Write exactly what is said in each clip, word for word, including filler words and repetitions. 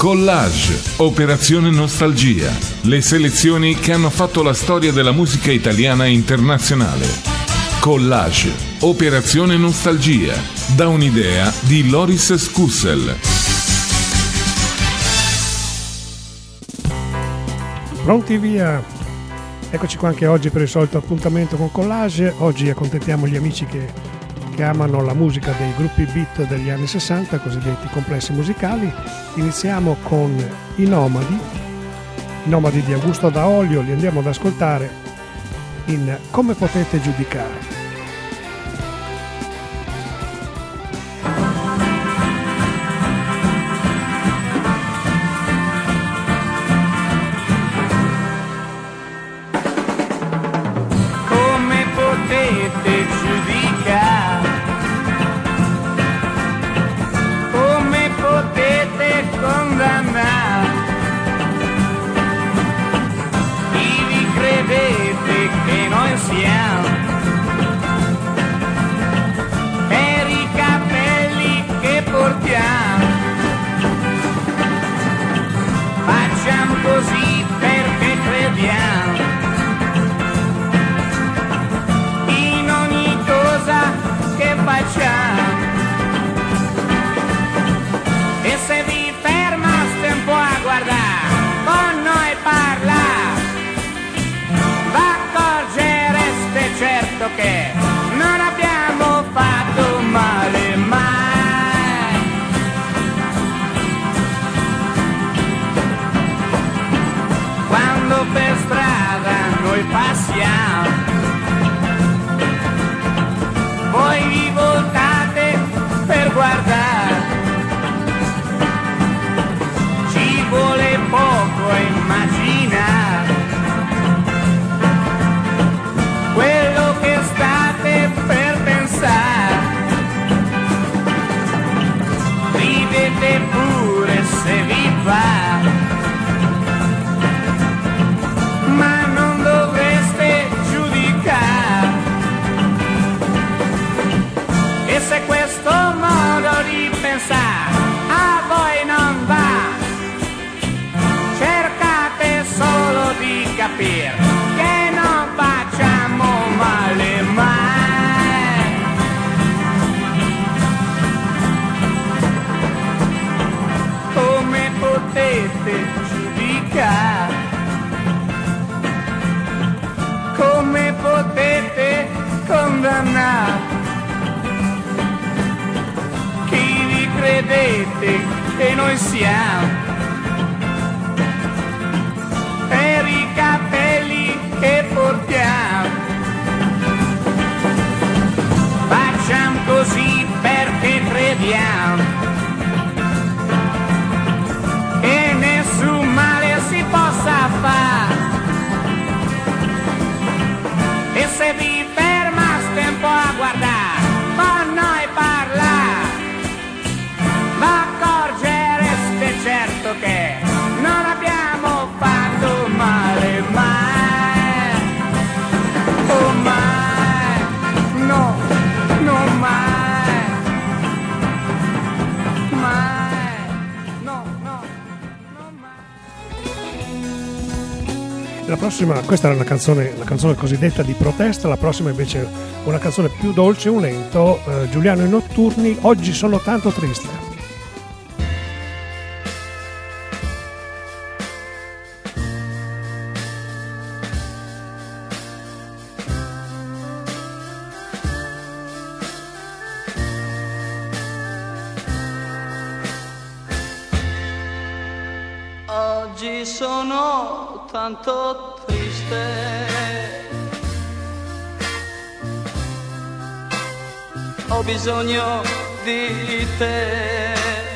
Collage, Operazione Nostalgia, le selezioni che hanno fatto la storia della musica italiana e internazionale. Collage, Operazione Nostalgia, da un'idea di Loris Scussel. Pronti via? Eccoci qua anche oggi per il solito appuntamento con Collage. Oggi accontentiamo gli amici che che amano la musica dei gruppi beat degli anni sessanta, cosiddetti complessi musicali. Iniziamo con i Nomadi, i Nomadi di Augusto Daolio, li andiamo ad ascoltare in Come potete giudicare. Come potete giudicare? Come potete condannare? Chi vi credete che noi siamo? Per i capelli che portiamo. Facciamo così perché crediamo in ogni cosa che facciamo. E se vi fermaste un po' a guardare, con noi parlare, v'accorgereste certo che non abbiamo fatto male mai. Quando per strada noi passiamo, voi vi voltate per guardare. Ci vuole poco a immaginare quello che state per pensare. Ridete pure se vi va, ma non dovreste giudicare. E se questo modo di pensare a voi non va, cercate solo di capire che non facciamo male mai. Come potete giudicare? Come potete condannare? Chi vi credete che noi siamo? Per i capelli che portiamo. Facciamo così perché crediamo che nessun male si possa fare. E se vi fermaste un po' a guardare, con noi parlare, v'accorgereste certo che non abbiamo fatto male mai. Oh mai, no, no mai, mai, no, no, no mai. La prossima, questa era una canzone, una canzone cosiddetta di protesta, la prossima invece è una canzone più dolce, un lento, eh, Giuliano e i Notturni, Oggi sono tanto triste. Oggi sono tanto triste, ho bisogno di te,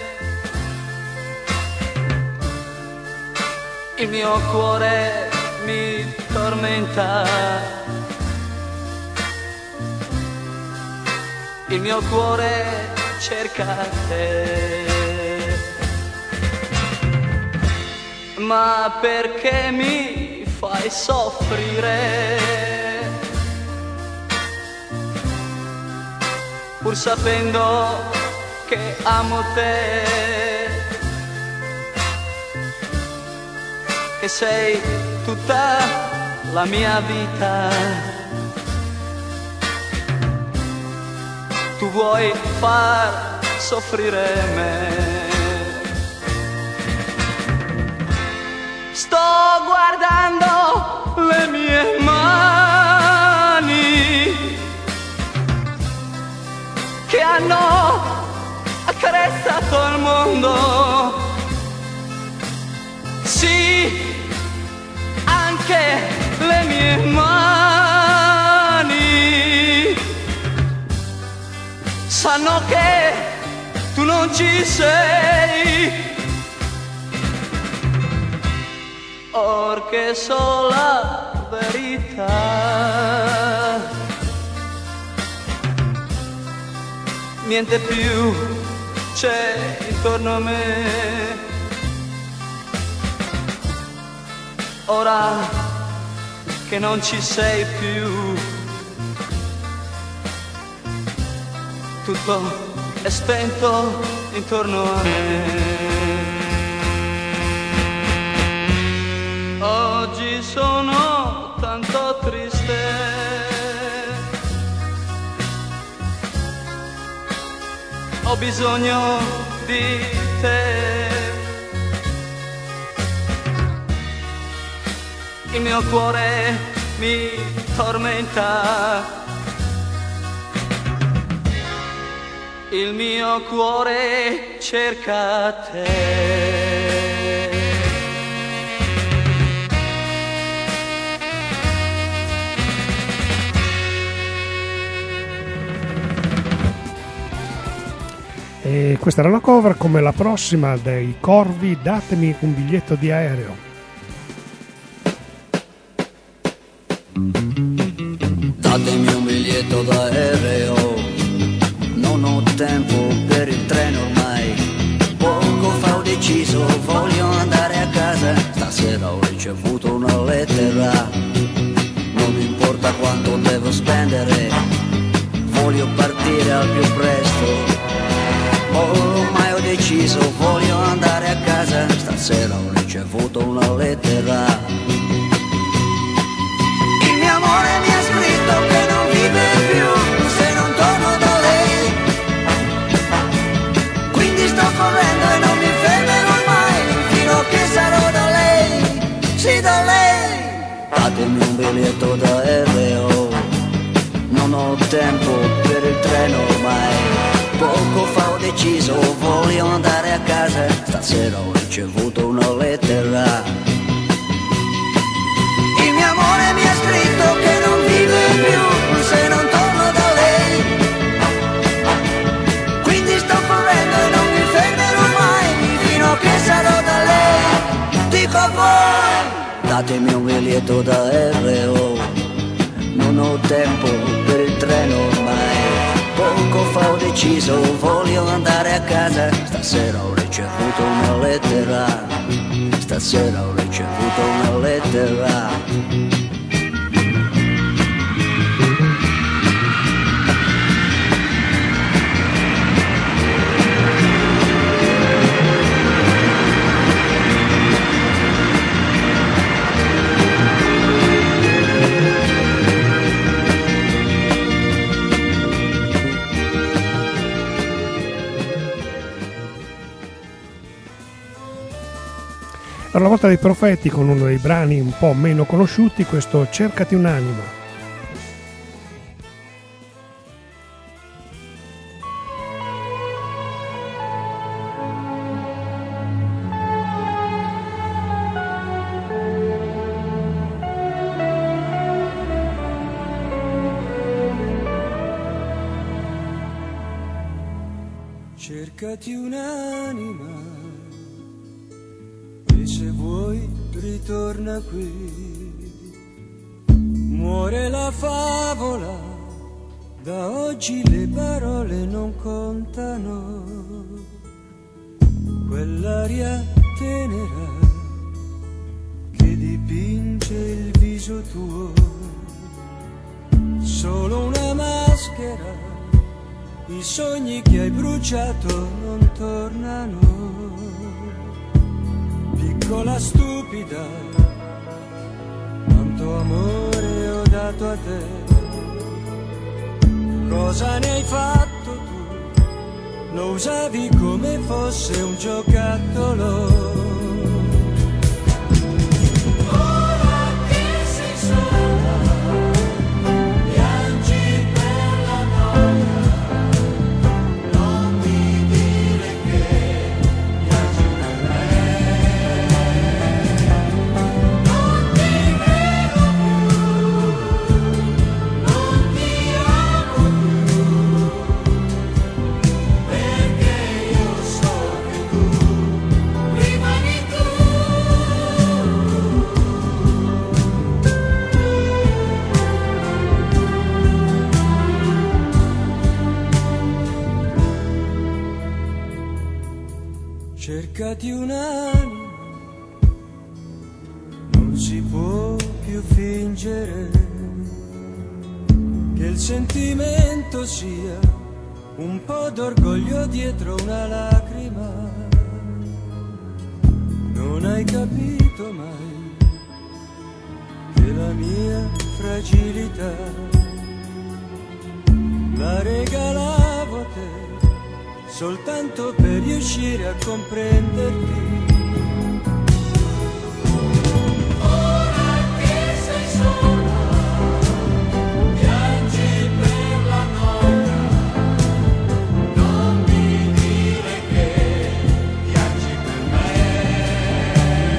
il mio cuore mi tormenta, il mio cuore cerca te. Ma perché mi fai soffrire? Pur sapendo che amo te. che sei tutta la mia vita. Tu vuoi far soffrire me. Sto guardando le mie mani che hanno accarezzato il mondo. Sì, anche le mie mani sanno che tu non ci sei. Orché so la verità, niente più c'è intorno a me. Ora che non ci sei più, tutto è spento intorno a me. Oggi sono tanto triste, ho bisogno di te. Il mio cuore mi tormenta, il mio cuore cerca te. E questa era una cover come la prossima dei Corvi, Datemi un biglietto di aereo. Datemi un biglietto d'aereo, non ho tempo per il treno ormai. Poco fa ho deciso, voglio andare a casa. Stasera ho ricevuto una lettera, non mi importa quanto devo spendere, voglio partire al più presto. Ormai ho deciso, voglio andare a casa. Stasera ho ricevuto una lettera. Il mio amore mi ha scritto che non vive più se non torno da lei. Quindi sto correndo e non mi fermerò mai fino a che sarò da lei. Sì, da lei. Datemi un biglietto d'aereo, non ho tempo per il treno ormai. Poco fa ho deciso, voglio andare a casa. Stasera ho ricevuto una lettera. Il mio amore mi ha scritto che non vive più se non torno da lei. Quindi sto correndo e non mi fermerò mai fino a che sarò da lei. Dico a voi, datemi un biglietto d'aereo, non ho tempo per il treno ormai. Poco fa ho deciso, voglio andare a casa. Stasera ho ricevuto una lettera. Stasera ho ricevuto una lettera. Per la volta dei Profeti, con uno dei brani un po' meno conosciuti, questo Cercati un'anima. Cercati un'anima, se vuoi ritorna qui. Muore la favola, da oggi le parole non contano. Quell'aria tenera che dipinge il viso tuo, solo una maschera, i sogni che hai bruciato non tornano. Piccola stupida, dedicato a te. Cosa ne hai fatto tu? Lo usavi come fosse un giocattolo. Cercati un'anima, non si può più fingere che il sentimento sia un po' d'orgoglio dietro una lacrima. Non hai capito mai che la mia fragilità la regalavo a te soltanto per riuscire a comprenderti. Ora che sei sola, piangi per la noia, non mi dire che piangi per me.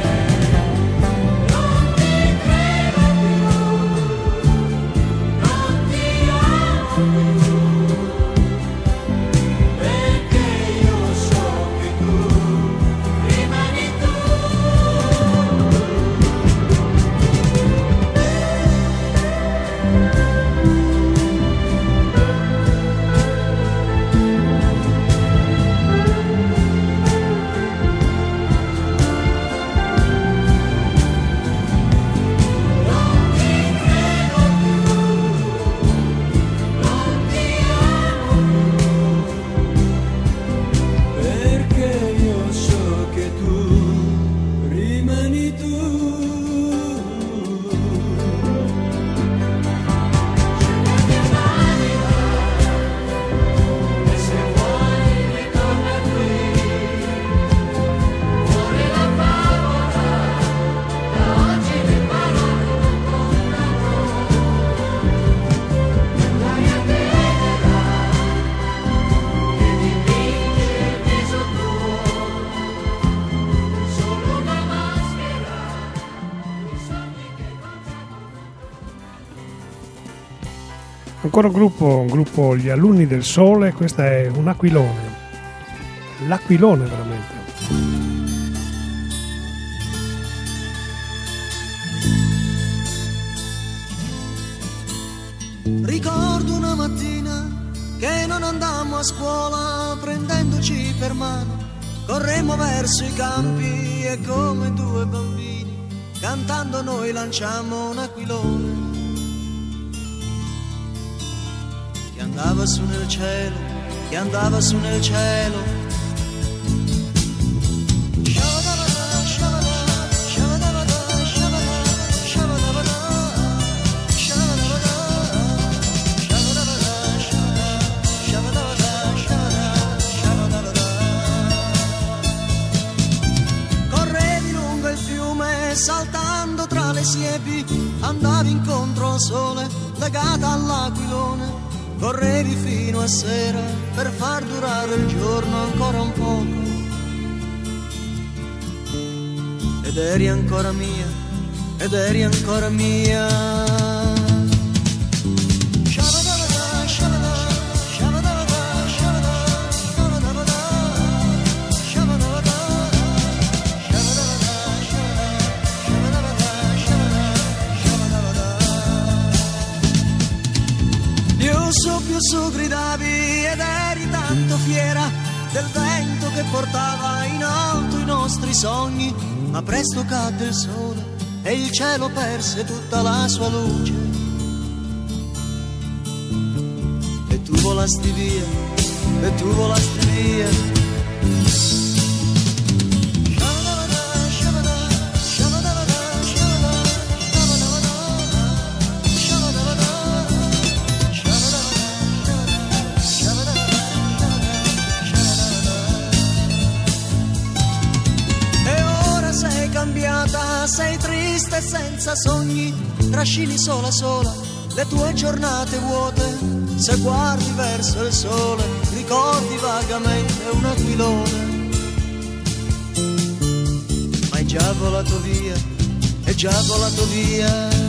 Non ti credo più, non ti amo più. Ancora un gruppo, un gruppo Gli Alunni del Sole, questa è un aquilone, l'aquilone veramente. Ricordo una mattina che non andammo a scuola prendendoci per mano, corremmo verso i campi e come due bambini cantando noi lanciammo un aquilone che andava su nel cielo, che andava su nel cielo. Saltando tra le siepi, andavi incontro al sole, legata all'aquilone, correvi fino a sera per far durare il giorno ancora un poco. Ed eri ancora mia, ed eri ancora mia. Su più su gridavi ed eri tanto fiera del vento che portava in alto i nostri sogni, ma presto cadde il sole e il cielo perse tutta la sua luce e tu volasti via, e tu volasti via. cambiata, sei triste senza sogni, trascini sola sola le tue giornate vuote. Se guardi verso il sole ricordi vagamente un aquilone, ma è già volato via, è già volato via.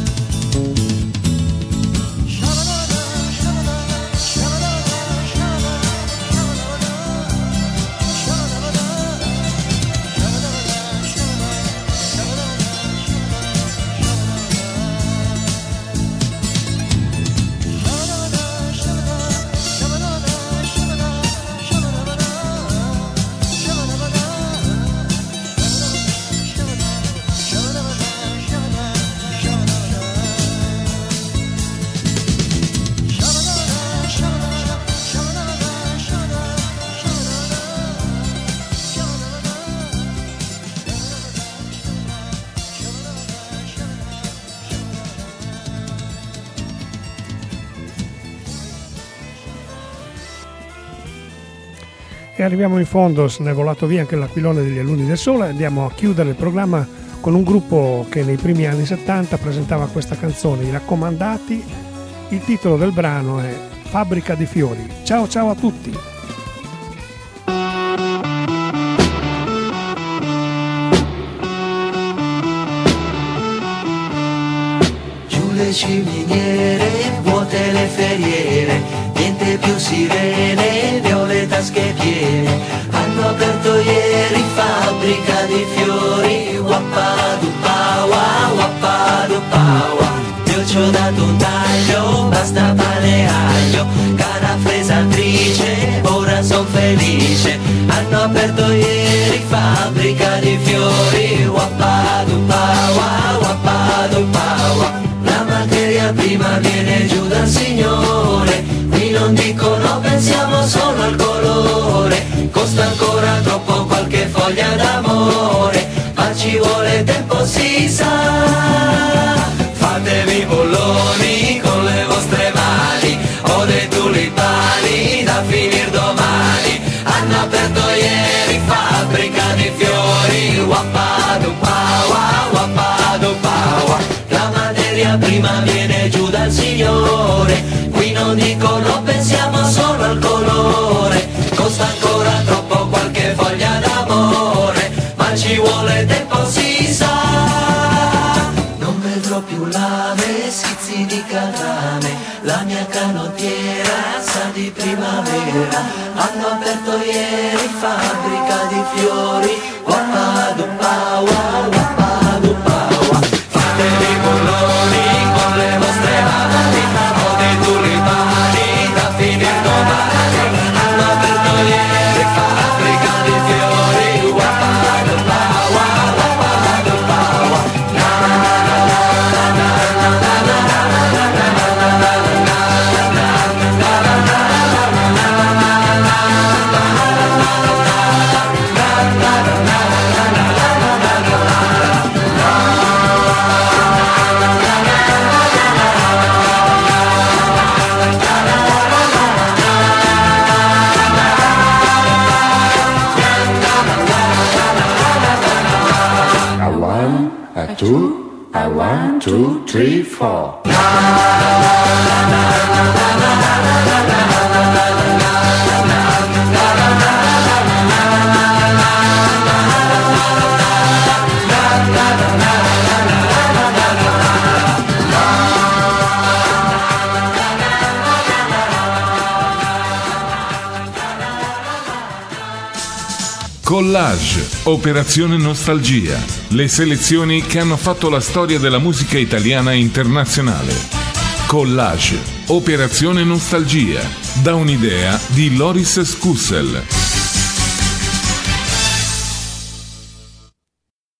E arriviamo in fondo, se ne è volato via anche l'aquilone degli alunni del sole. Andiamo a chiudere il programma con un gruppo che nei primi anni settanta presentava questa canzone, I Raccomandati. Il titolo del brano è Fabbrica di fiori. Ciao ciao a tutti. Giù le ciminiere, vuote le feriere, niente più sirene, viole tasche piene. Hanno aperto ieri fabbrica di fiori, wappadupawa, wappadupawa. Io ci ho dato un taglio, basta pane e aglio, cara fresatrice, ora son felice. Hanno aperto ieri fabbrica di fiori, wappadupawa, wappadupawa. La materia prima viene giù dal Signore, qui non dicono pensiamo solo al colore. Costa ancora troppo qualche foglia d'amore, ma ci vuole tempo si sa. Fatevi bolloni con le vostre mani, o dei tulipani da finir domani. Hanno aperto ieri fabbrica di fiori, wappadupawa, wappadupawa. La materia prima viene giù dal Signore, qui non dicono pensiamo solo al colore. Costa ancora troppo qualche foglia d'amore, ma ci vuole tempo si sa. Non vedrò più lame, schizzi di catrame, la mia canottiera sa di primavera. Hanno aperto ieri fabbrica di fiori, wappadupawa, wappadupawa. Fatevi bolloni con le vostre mani, o dei tulipani da finir domani. Hanno aperto ieri fabbrica di fiori, wappadupawa, wappadupawa. Na na na na na na na na na A two, a one, two, three, four. Collage, Operazione Nostalgia, le selezioni che hanno fatto la storia della musica italiana e internazionale. Collage, Operazione Nostalgia, da un'idea di Loris Scussel.